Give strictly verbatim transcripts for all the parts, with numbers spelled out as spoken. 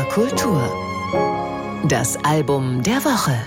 Kultur. Das Album der Woche.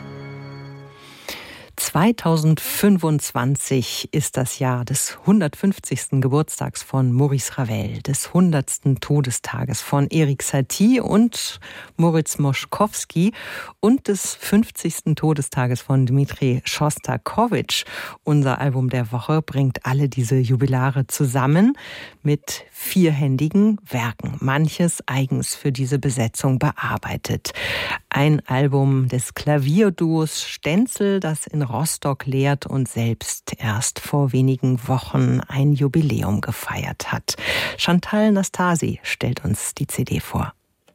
zweitausendfünfundzwanzig ist das Jahr des hundertfünfzigsten Geburtstags von Maurice Ravel, des hundertsten Todestages von Erik Satie und Moritz Moszkowski und des fünfzigsten Todestages von Dmitri Schostakowitsch. Unser Album der Woche bringt alle diese Jubilare zusammen mit vierhändigen Werken, manches eigens für diese Besetzung bearbeitet. Ein Album des Klavierduos Stenzel, das in Rostock lehrt und selbst erst vor wenigen Wochen ein Jubiläum gefeiert hat. Chantal Nastasi stellt uns die C D vor.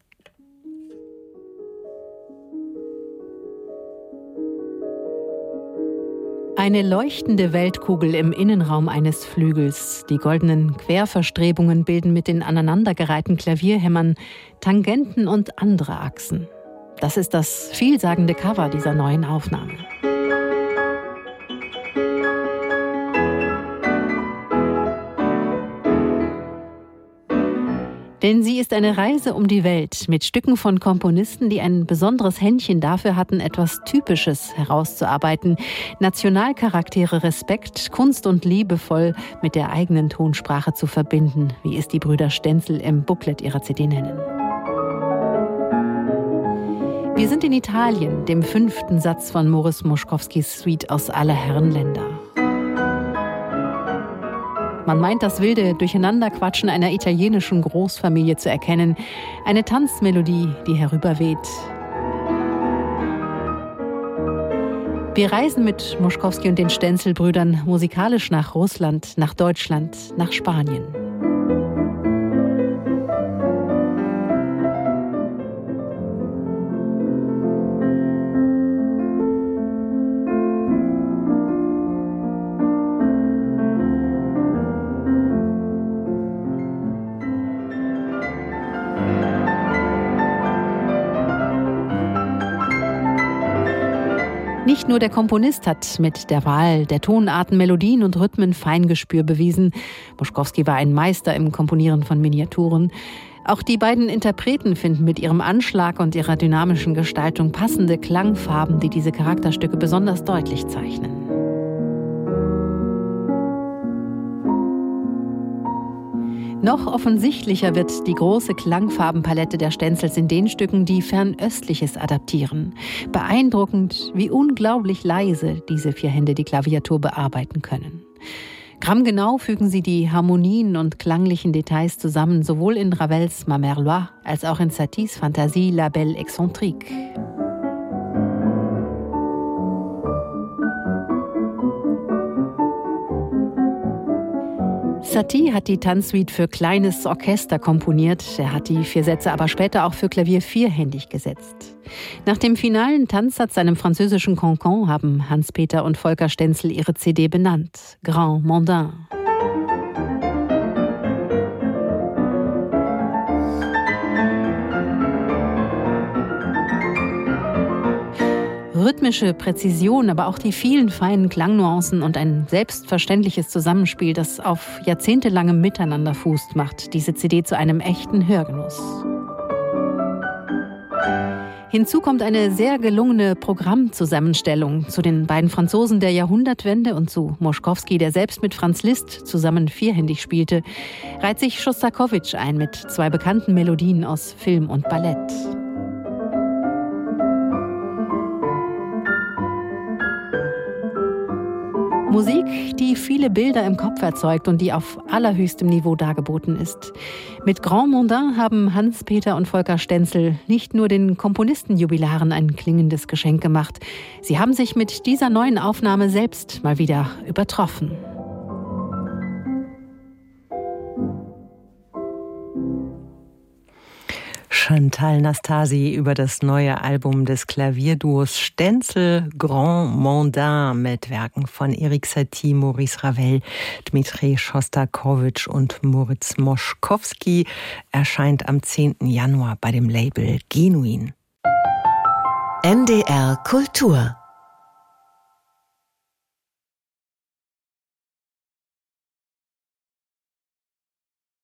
Eine leuchtende Weltkugel im Innenraum eines Flügels. Die goldenen Querverstrebungen bilden mit den aneinandergereihten Klavierhämmern Tangenten und andere Achsen. Das ist das vielsagende Cover dieser neuen Aufnahme. Denn sie ist eine Reise um die Welt mit Stücken von Komponisten, die ein besonderes Händchen dafür hatten, etwas Typisches herauszuarbeiten. Nationalcharaktere Respekt, Kunst und liebevoll mit der eigenen Tonsprache zu verbinden, wie es die Brüder Stenzel im Booklet ihrer C D nennen. Wir sind in Italien, dem fünften Satz von Moritz Moszkowskis Suite aus aller Herren Länder. Man meint, das wilde Durcheinanderquatschen einer italienischen Großfamilie zu erkennen. Eine Tanzmelodie, die herüberweht. Wir reisen mit Moszkowski und den Stenzel-Brüdern musikalisch nach Russland, nach Deutschland, nach Spanien. Nicht nur der Komponist hat mit der Wahl der Tonarten, Melodien und Rhythmen Feingespür bewiesen. Moszkowski war ein Meister im Komponieren von Miniaturen. Auch die beiden Interpreten finden mit ihrem Anschlag und ihrer dynamischen Gestaltung passende Klangfarben, die diese Charakterstücke besonders deutlich zeichnen. Noch offensichtlicher wird die große Klangfarbenpalette der Stenzels in den Stücken, die Fernöstliches adaptieren. Beeindruckend, wie unglaublich leise diese vier Hände die Klaviatur bearbeiten können. Grammgenau fügen sie die Harmonien und klanglichen Details zusammen, sowohl in Ravels Ma Mère Loire als auch in Saties Fantasie La Belle Excentrique. Satie hat die Tanzsuite für kleines Orchester komponiert. Er hat die vier Sätze aber später auch für Klavier vierhändig gesetzt. Nach dem finalen Tanzsatz, seinem französischen Cancan, haben Hans-Peter und Volker Stenzel ihre C D benannt. Grand Mondain. Rhythmische Präzision, aber auch die vielen feinen Klangnuancen und ein selbstverständliches Zusammenspiel, das auf jahrzehntelangem Miteinander fußt, macht diese C D zu einem echten Hörgenuss. Hinzu kommt eine sehr gelungene Programmzusammenstellung zu den beiden Franzosen der Jahrhundertwende und zu Moszkowski, der selbst mit Franz Liszt zusammen vierhändig spielte, reiht sich Schostakowitsch ein mit zwei bekannten Melodien aus Film und Ballett. Musik, die viele Bilder im Kopf erzeugt und die auf allerhöchstem Niveau dargeboten ist. Mit Grand Mondain haben Hans-Peter und Volker Stenzel nicht nur den Komponistenjubilaren ein klingendes Geschenk gemacht, sie haben sich mit dieser neuen Aufnahme selbst mal wieder übertroffen. Chantal Nastasi über das neue Album des Klavierduos Stenzel, Grand Mondain, mit Werken von Erik Satie, Maurice Ravel, Dmitri Schostakowitsch und Moritz Moszkowski, erscheint am zehnten Januar bei dem Label Genuin. N D R Kultur